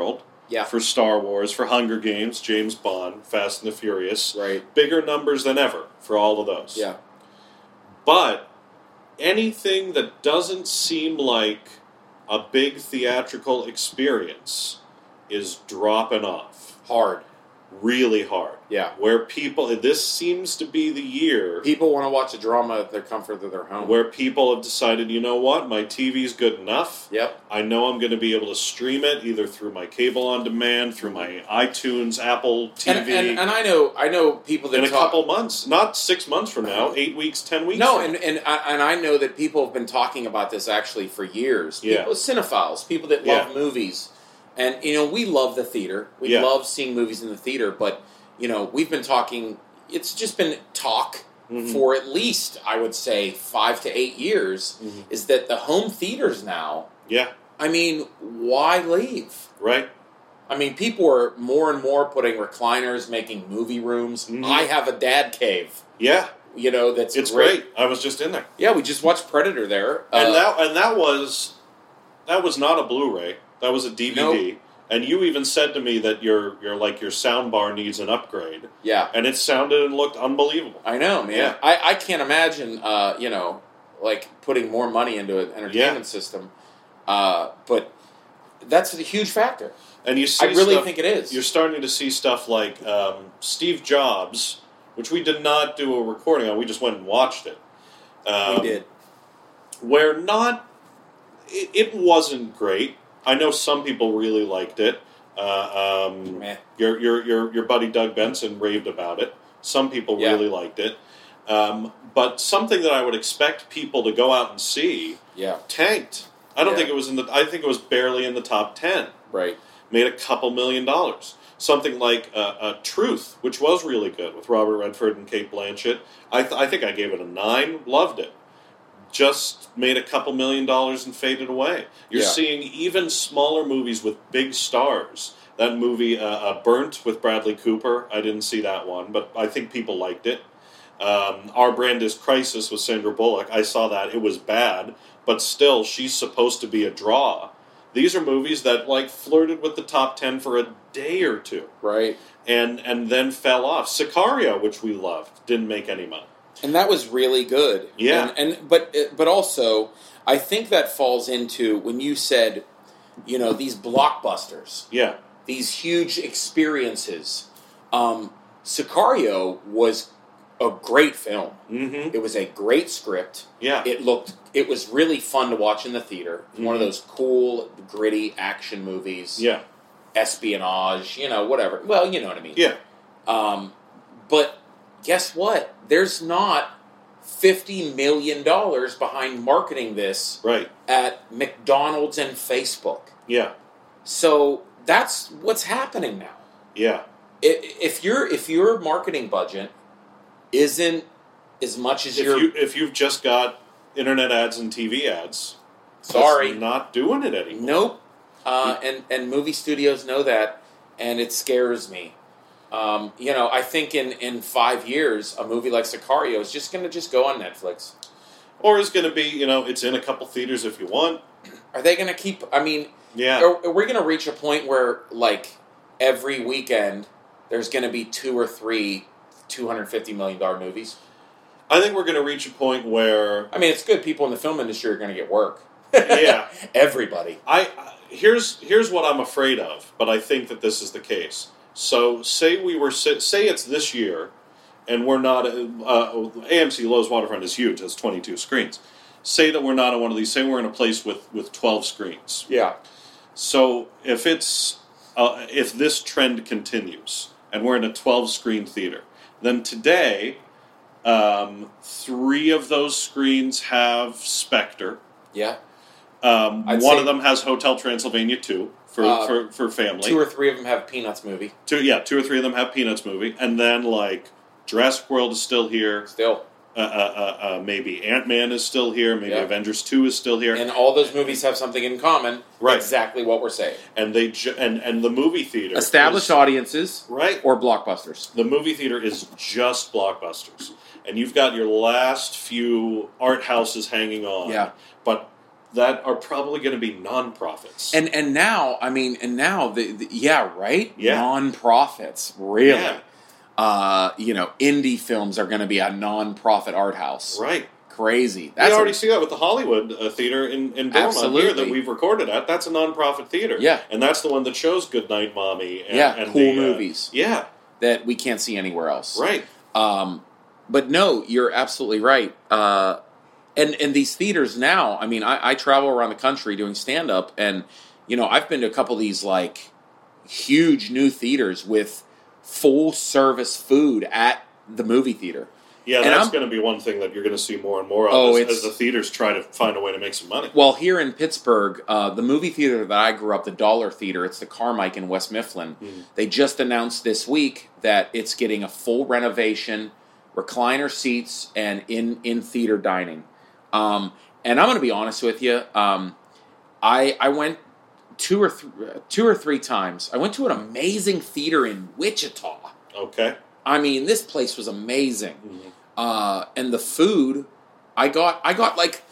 Yeah. for Star Wars, for Hunger Games, James Bond, Fast and the Furious. Right. Bigger numbers than ever for all of those. Yeah. But anything that doesn't seem like a big theatrical experience is dropping off Hard. really hard. Yeah. Where this seems to be the year People want to watch a drama at their comfort of their home. where people have decided, you know what, my TV's good enough. Yep. I know I'm going to be able to stream it either through my cable on demand, through my iTunes, Apple TV. And I know people that in a talk, couple months, not 6 months from now, 8 weeks, 10 weeks. No, from and I know that people have been talking about this actually for years. Yeah. People, cinephiles, people that love movies, and we love the theater. We love seeing movies in the theater, but we've been talking. It's just been talk for at least, I would say, 5 to 8 years. Is that the home theaters now? Yeah. I mean, why leave? Right. I mean, people are more and more putting recliners, making movie rooms. I have a dad cave. Yeah. It's great. I was just in there. Yeah, we just watched Predator there. And that was not a Blu-ray. That was a DVD. Nope. And you even said to me that your sound bar needs an upgrade. Yeah. And it sounded and looked unbelievable. I know, man. Yeah. I can't imagine, putting more money into an entertainment system. But that's a huge factor. And you see I really think it is. You're starting to see stuff like Steve Jobs, which we did not do a recording on. We just went and watched it. We did. Where it wasn't great. I know some people really liked it. Your buddy Doug Benson raved about it. Some people really liked it. But something that I would expect people to go out and see tanked. I don't think it was I think it was barely in the top 10. Right. Made a couple $1 million. Something like Truth, which was really good with Robert Redford and Cate Blanchett. I think I gave it a 9. Loved it. Just made a couple $1 million and faded away. You're seeing even smaller movies with big stars. That movie, Burnt, with Bradley Cooper, I didn't see that one, but I think people liked it. Our Brand is Crisis with Sandra Bullock, I saw that. It was bad, but still, she's supposed to be a draw. These are movies that flirted with the top 10 for a day or two. Right. And then fell off. Sicario, which we loved, didn't make any money. And that was really good. Yeah. But also, I think that falls into when you said, these blockbusters. Yeah. These huge experiences. Sicario was a great film. Mm-hmm. It was a great script. Yeah. It was really fun to watch in the theater. One of those cool, gritty action movies. Yeah. Espionage, whatever. Well, you know what I mean. Yeah. But guess what? There's not $50 million behind marketing this at McDonald's and Facebook. Yeah. So that's what's happening now. Yeah. If your marketing budget isn't as much as if you've just got internet ads and TV ads, sorry, not doing it anymore. Nope. And movie studios know that, and it scares me. I think in 5 years, a movie like Sicario is just going to go on Netflix. Or is going to be, it's in a couple theaters if you want. Are they going to keep, are we going to reach a point where, every weekend, there's going to be 2 or 3 $250 million movies? I think we're going to reach a point where... I mean, it's good. People in the film industry are going to get work. Yeah. Everybody. Here's what I'm afraid of, but I think that this is the case. So say it's this year, and we're not AMC Lowe's Waterfront is huge. It's 22 screens. Say that we're not on one of these. Say we're in a place with 12 screens. Yeah. So if this trend continues, and we're in a 12-screen theater, then today 3 of those screens have Spectre. Yeah. One of them has Hotel Transylvania 2. For family. 2 or 3 of them have Peanuts movie. 2 or 3 of them have Peanuts movie, and then Jurassic World is still here. Still, maybe Ant-Man is still here. Maybe Avengers 2 is still here. And all those movies have something in common. Right. Exactly what we're saying. And they and the movie theater established audiences, right, or blockbusters. The movie theater is just blockbusters, and you've got your last few art houses hanging on. Yeah. But that are probably going to be non-profits. And now, I mean, the yeah, right? Yeah. Non-profits, really. Yeah. Indie films are going to be a non-profit art house. Right. Crazy. We already see that with the Hollywood theater in Beaumont here that we've recorded at. That's a non-profit theater. Yeah. And that's the one that shows Goodnight Mommy. And cool movies. Yeah. That we can't see anywhere else. Right. But no, you're absolutely right. And these theaters now, I mean, I travel around the country doing stand-up, and, I've been to a couple of these, like, huge new theaters with full-service food at the movie theater. Yeah, that's going to be one thing that you're going to see more and more of as the theaters try to find a way to make some money. Well, here in Pittsburgh, the movie theater that I grew up, the Dollar Theater, it's the Carmike in West Mifflin. They just announced this week that it's getting a full renovation, recliner seats, and in-theater dining. And I'm going to be honest with you. I went two or three times. I went to an amazing theater in Wichita. Okay. I mean, this place was amazing. And the food, I got like,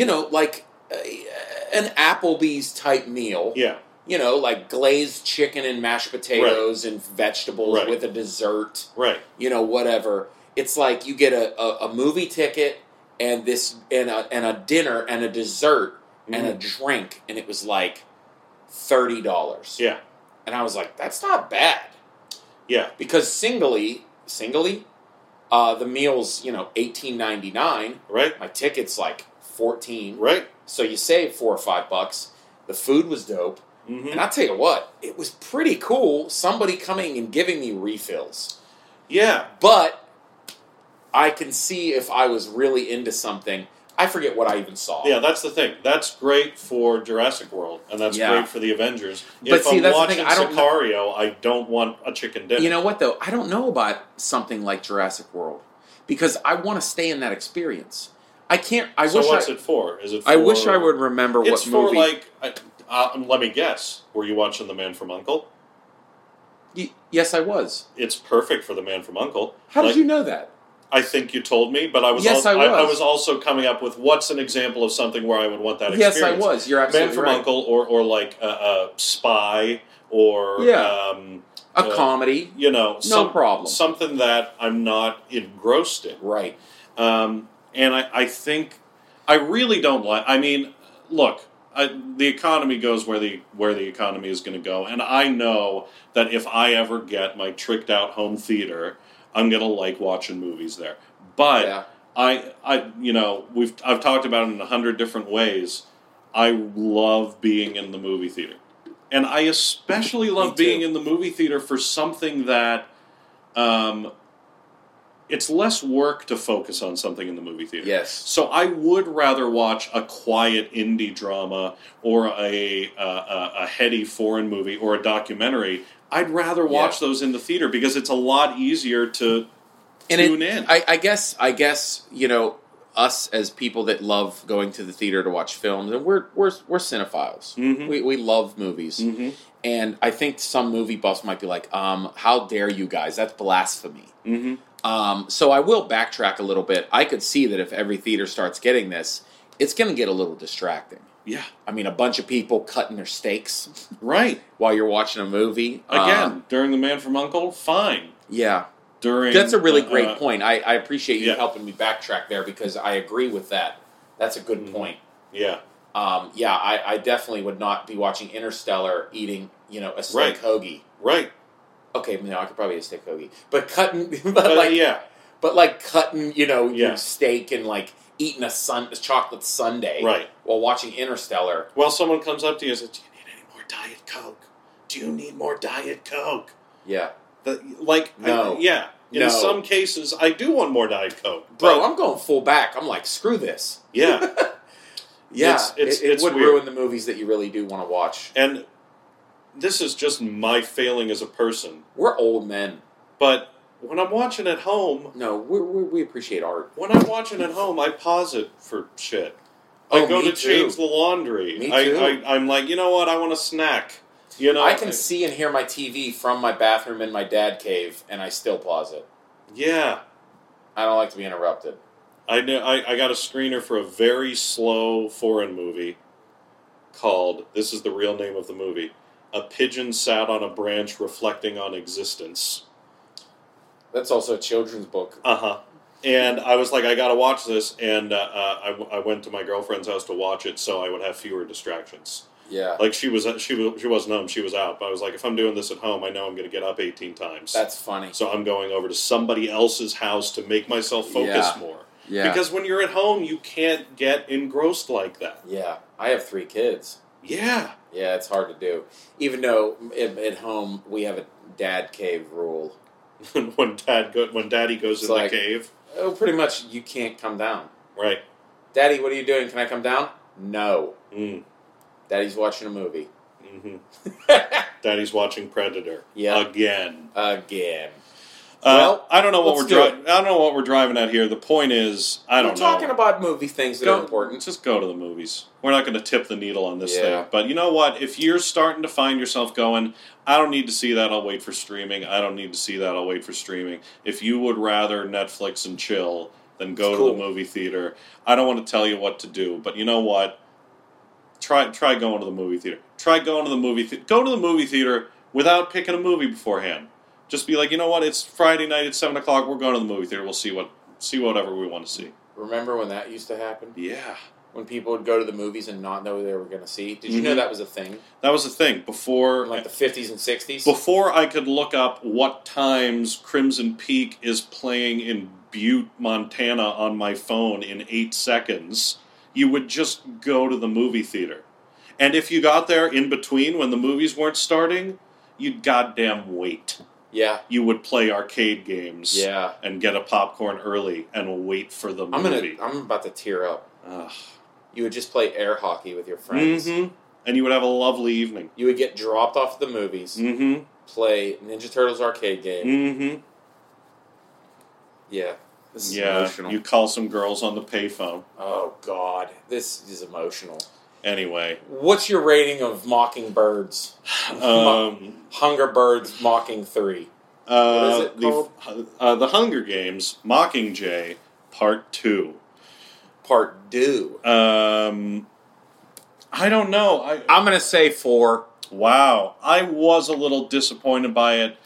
an Applebee's type meal. Yeah. Like glazed chicken and mashed potatoes and vegetables with a dessert. Right. Whatever. It's like you get a movie ticket and a dinner and a dessert and a drink, and it was like $30. Yeah. And I was like, that's not bad. Yeah. Because singly, the meal's, $18.99. Right. My ticket's like $14. Right. So you save $4 or $5. The food was dope. And I'll tell you what, it was pretty cool, somebody coming and giving me refills. Yeah. But I can see if I was really into something, I forget what I even saw. Yeah, that's the thing. That's great for Jurassic World, and that's great for the Avengers. But if I'm that's watching the thing. Sicario, I don't want a chicken dinner. You know what, though? I don't know about something like Jurassic World, because I want to stay in that experience. I can't... What's it for? Is it for... I wish I would remember what movie... It's for, let me guess. Were you watching The Man from U.N.C.L.E.? Yes, I was. It's perfect for The Man from U.N.C.L.E. How did you know that? I think you told me, but I was I was also coming up with what's an example of something where I would want that experience. Yes, I was. You're absolutely right. Man from U.N.C.L.E. or like a Spy or a comedy. No problem. Something that I'm not engrossed in. Right. And I think I really don't like. I mean, look. The economy goes where the economy is going to go, and I know that if I ever get my tricked out home theater, I'm going to like watching movies there. But I've talked about it in 100 different ways. I love being in the movie theater, and I especially love being in the movie theater for something that. It's less work to focus on something in the movie theater. Yes. So I would rather watch a quiet indie drama or a heady foreign movie or a documentary. I'd rather watch those in the theater because it's a lot easier to tune in. I guess us as people that love going to the theater to watch films, and we're cinephiles. We love movies. And I think some movie buffs might be like, how dare you guys? That's blasphemy. So I will backtrack a little bit. I could see that if every theater starts getting this, it's going to get a little distracting. Yeah. I mean, a bunch of people cutting their steaks. Right. While you're watching a movie. Again, during The Man from U.N.C.L.E., fine. Yeah. During That's a really great point. I appreciate you Yeah. helping me backtrack there because I agree with that. That's a good point. Yeah. I definitely would not be watching Interstellar eating, a steak Right. hoagie. Right. Okay, no, I could probably eat a steak hoagie. But cutting, cutting, your steak and like eating a chocolate sundae, Right. while watching Interstellar. Well, someone comes up to you and says, "Do you need any more Diet Coke? Do you need more Diet Coke?" Yeah, No. In some cases, I do want more Diet Coke, bro. I'm going full back. I'm like, screw this. Yeah. It would weird. ruin the movies that you really do want to watch. And this is just my failing as a person. We're old men. But when I'm watching at home... No, we appreciate art. When I'm watching at home, I pause it for shit. I go to change the laundry. Me too. I'm like, you know what? I want a snack. I can see and hear my TV from my bathroom in my dad cave, and I still pause it. Yeah. I don't like to be interrupted. I got a screener for a very slow foreign movie, called, this is the real name of the movie, A Pigeon Sat on a Branch Reflecting on Existence. That's also a children's book. Uh-huh. And I was like, I gotta watch this, and I went to my girlfriend's house to watch it so I would have fewer distractions. Yeah. Like, she wasn't home, she was out, but I was like, if I'm doing this at home, I know I'm gonna get up 18 times. That's funny. So I'm going over to somebody else's house to make myself focus more. Yeah. Because when you're at home, you can't get engrossed like that. Yeah. I have 3 kids. Yeah. Yeah, it's hard to do. Even though at home we have a dad cave rule. when Daddy goes It's in like- the cave. Oh, pretty much you can't come down. Right. Daddy, what are you doing? Can I come down? No. Mm. Daddy's watching a movie. hmm Daddy's watching Predator. Yeah. Again. Again. Well, I don't know what let's we're do it. I don't know what we're driving at here. The point is, I don't We're know. talking about movie things that are important. Just go to the movies. We're not going to tip the needle on this Yeah. thing. But you know what? If you're starting to find yourself going, I don't need to see that, I'll wait for streaming. I don't need to see that, I'll wait for streaming. If you would rather Netflix and chill than go It's to cool. the movie theater, I don't want to tell you what to do. But you know what? Try going to the movie theater. Try going to the movie theater. Go to the movie theater without picking a movie beforehand. Just be like, you know what? It's Friday night at 7 o'clock. We're going to the movie theater. We'll see whatever we want to see. Remember when that used to happen? Yeah. When people would go to the movies and not know what they were going to see? Did you know Mhm. that was a thing? That was the thing. Before In like the 50s and 60s? Before I could look up what times Crimson Peak is playing in Butte, Montana on my phone in 8 seconds, you would just go to the movie theater. And if you got there in between when the movies weren't starting, you'd goddamn wait. Yeah. You would play arcade games Yeah. and get a popcorn early and wait for the movie. I'm about to tear up. Ugh. You would just play air hockey with your friends. Mhm. And you would have a lovely evening. You would get dropped off at the movies, Mm-hmm. play Ninja Turtles arcade game. Mm-hmm. Yeah. This is Yeah. emotional. You call some girls on the payphone. Oh, God. This is emotional. Anyway. What's your rating of Mockingbirds? Hunger Birds Mocking 3. What is it called? The Hunger Games, Mockingjay, Part 2. Part 2. I don't know. I'm going to say 4. Wow. I was a little disappointed by it.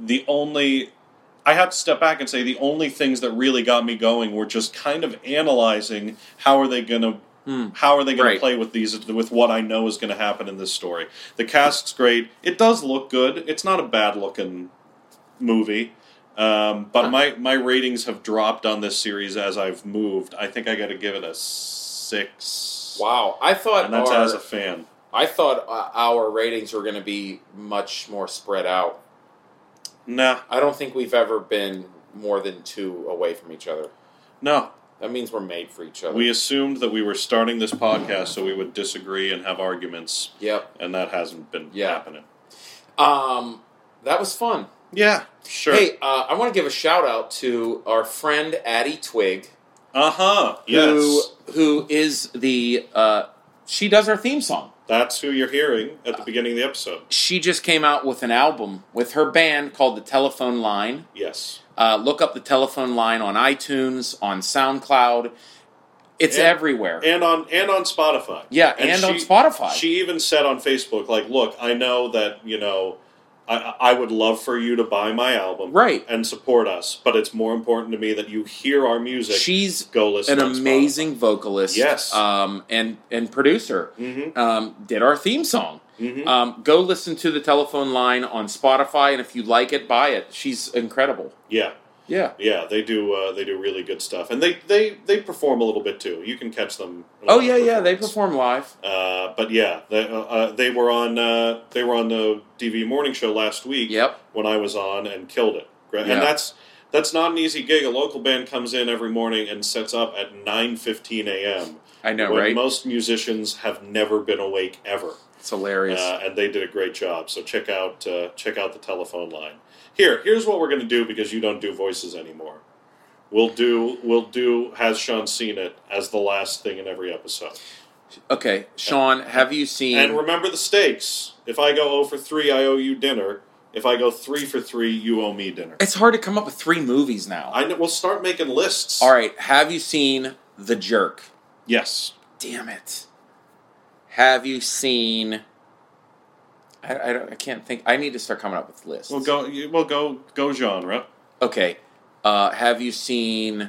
I have to step back and say the only things that really got me going were just kind of analyzing how are they going to Right. play with what I know is going to happen in this story. The cast's great. It does look good. It's not a bad looking movie. But my ratings have dropped on this series as I've moved. I think I got to give it a 6. Wow. I thought And that's as a fan. I thought our ratings were going to be much more spread out. Nah. I don't think we've ever been more than 2 away from each other. No. That means we're made for each other. We assumed that we were starting this podcast so we would disagree and have arguments. Yep. And that hasn't been happening. That was fun. Yeah, sure. Hey, I want to give a shout out to our friend Addie Twig. Uh-huh. Yes. Who is the she does our theme song. That's who you're hearing at the beginning of the episode. She just came out with an album with her band called The Telephone Line. Yes. Look up The Telephone Line on iTunes, on SoundCloud. It's everywhere. And on Spotify. Yeah, and on Spotify. She even said on Facebook, like, look, I know that, I would love for you to buy my album. Right. And support us, but it's more important to me that you hear our music. She's go listen an on amazing Spotify. vocalist. Yes. And producer. Mm-hmm. Did our theme song. Mm-hmm. Go listen to The Telephone Line on Spotify, and if you like it, buy it. She's incredible. Yeah. Yeah. Yeah, they do really good stuff. And they perform a little bit too. You can catch them. Oh yeah, they perform live. But yeah, they were on the DV morning show last week. Yep. When I was on and killed it. And Yeah. that's not an easy gig. A local band comes in every morning and sets up at 9:15 a.m. I know, when right? most musicians have never been awake ever. It's hilarious. And they did a great job. So check out The Telephone Line. Here's what we're going to do because you don't do voices anymore. We'll do Has Sean Seen It as the last thing in every episode. Okay, Sean, have you seen... And remember the stakes. If I go 0 for 3, I owe you dinner. If I go 3 for 3, you owe me dinner. It's hard to come up with 3 movies now. I know, we'll start making lists. All right, have you seen The Jerk? Yes. Damn it. Have you seen? I can't think. I need to start coming up with lists. Go genre. Okay. Have you seen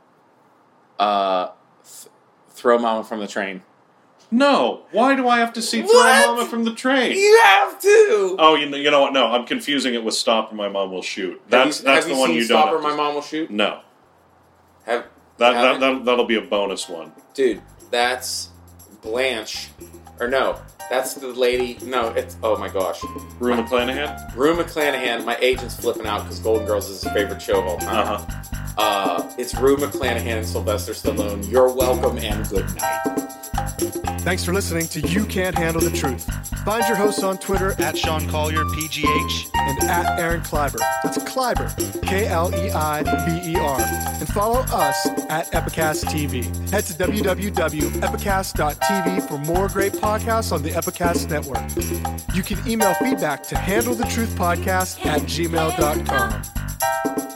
Throw Mama from the Train? No. Why do I have to see Throw What? Mama from the Train? You have to. Oh, you know what? No, I'm confusing it with Stop or My Mom Will Shoot. That's have the you one seen you Stop don't. or My Mom Will Shoot? No. Haven't? That'll be a bonus one. Dude, that's Blanche. Or no, that's the lady. No, it's oh my gosh, Rue McClanahan. Rue McClanahan. My agent's flipping out because Golden Girls is his favorite show of all time. It's Rue McClanahan and Sylvester Stallone. You're welcome and good night. Thanks for listening to You Can't Handle the Truth. Find your hosts on Twitter At Sean Collier, PGH. and at Aaron Kleiber. That's Kleiber, Kleiber. And follow us at Epicast TV. Head to www.epicast.tv for more great podcasts on the Epicast Network. You can email feedback to handlethetruthpodcast@gmail.com.